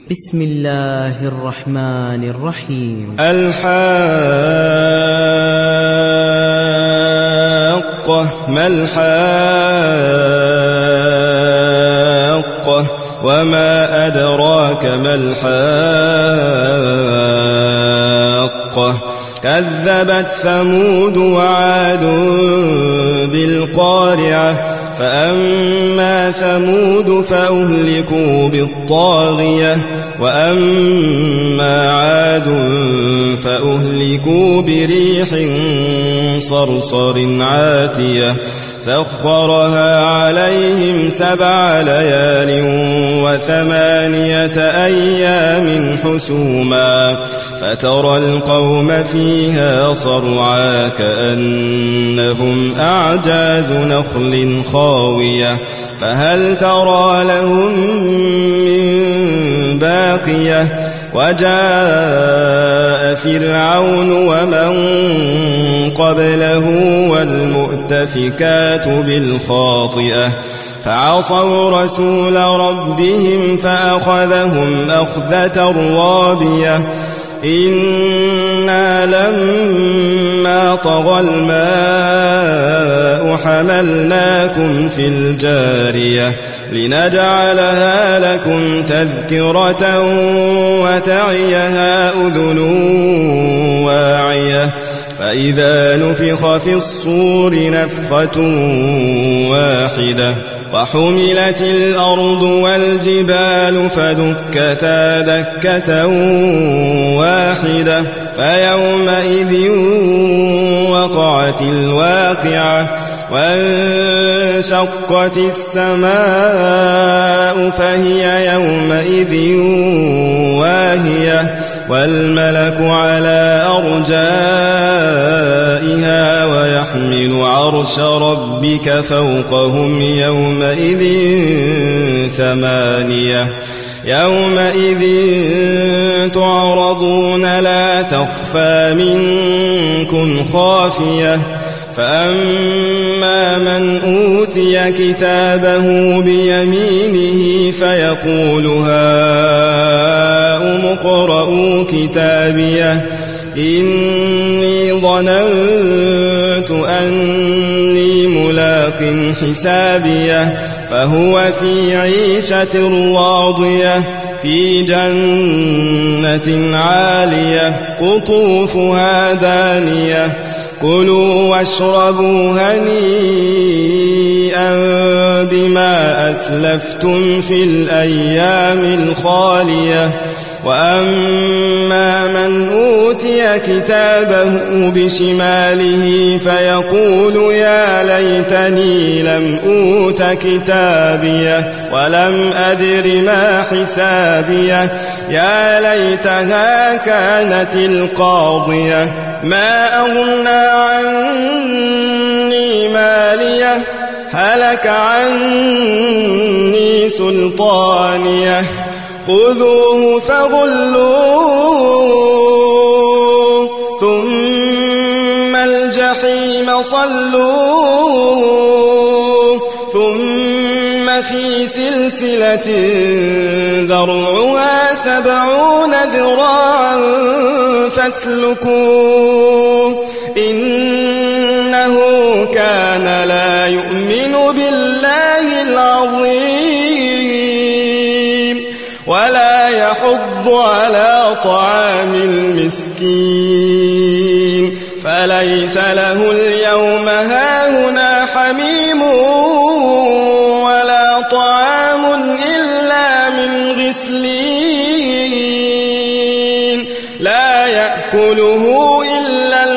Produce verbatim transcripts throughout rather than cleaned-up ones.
بسم الله الرحمن الرحيم. الحاقة. ما الحاقة وما أدراك ما الحاقة. كذبت ثمود وعاد بالقارعة فأما ثمود فأهلكوا بالطاغية وأما عاد فأهلكوا بريح صرصر عاتية سخرها عليهم سبع ليال وثمانية أيام حسوما فترى القوم فيها صرعا كأنهم أعجاز نخل خاوية فهل ترى لهم من باقية. وجاء فرعون ومن قبله والمؤتفكات بالخاطئة فعصوا رسول ربهم فأخذهم أخذة رابية إنا لما طغى الماء حملناكم في الجارية لنجعلها لكم تذكرة وتعيها أذن واعية فإذا نفخ في الصور نفخة واحدة وحملت الأرض والجبال فدكتا دكة واحدة فيومئذ وقعت الواقعة وانشقت السماء فهي يومئذ واهية والملك على أرجائها ويحمل عرش ربك فوقهم يومئذ ثمانية يومئذ تعرضون لا تخفى منكم خافية فأما من أوتي كتابه بيمينه فيقول هاؤم اقرءوا كتابيه إني ظننت أني ملاق حسابيه فهو في عيشة راضية في جنة عالية قطوفها دانية كلوا واشربوا هنيئا بما أسلفتم في الأيام الخالية وأما من أوتي كتابه بشماله فيقول يا ليتني لم أوت كتابيه ولم أدر ما حسابيه يا ليتها كانت القاضية ما أغنى عني ماليه هلك عني سلطانيه خذوه فغلوه ثم الجحيم صلوه ثم في سلسلة ذرعها سبعون ذراعا فاسلكوه إنه كان لا يؤمن بالله العظيم ولا يحض على طعام المسكين فليس له اليوم هاهنا حميم ولا طعام إلا من غسلين لا يأكله إلا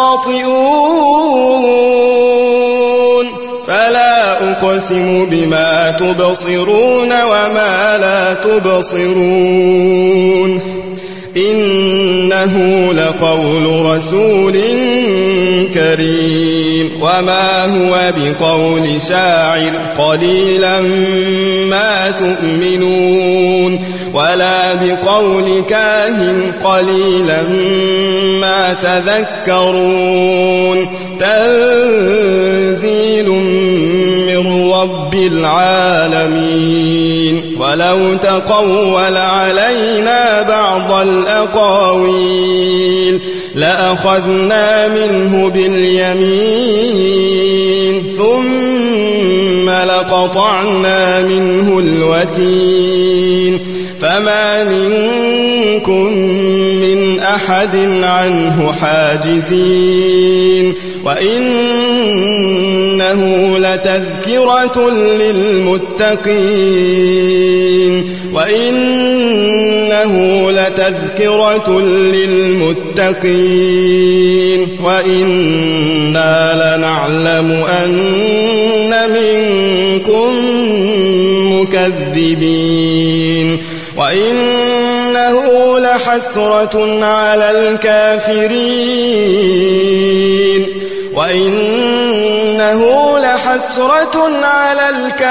الخاطئون فلا أقسم بما تبصرون وما لا تبصرون إنه لقول رسول كريم وما هو بقول شاعر قليلا ما تؤمنون ولا بقول كاهن قليلا ما تذكرون تنزيل من رب العالمين ولو تقول علينا بعض الأقاويل لأخذنا منه باليمين ثم لقطعنا منه الوتين فما منكم من أحد عنه حاجزين وإنه لتذكرة للمتقين وإنه لتذكرة للمتقين وإنا لنعلم أن منكم مكذبين وإنه لحسرة على الكافرين وإنه لحسرة على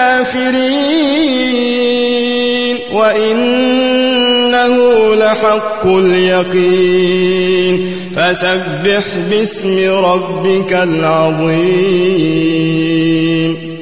الكافرين وإنه لحق اليقين فسبح باسم ربك العظيم.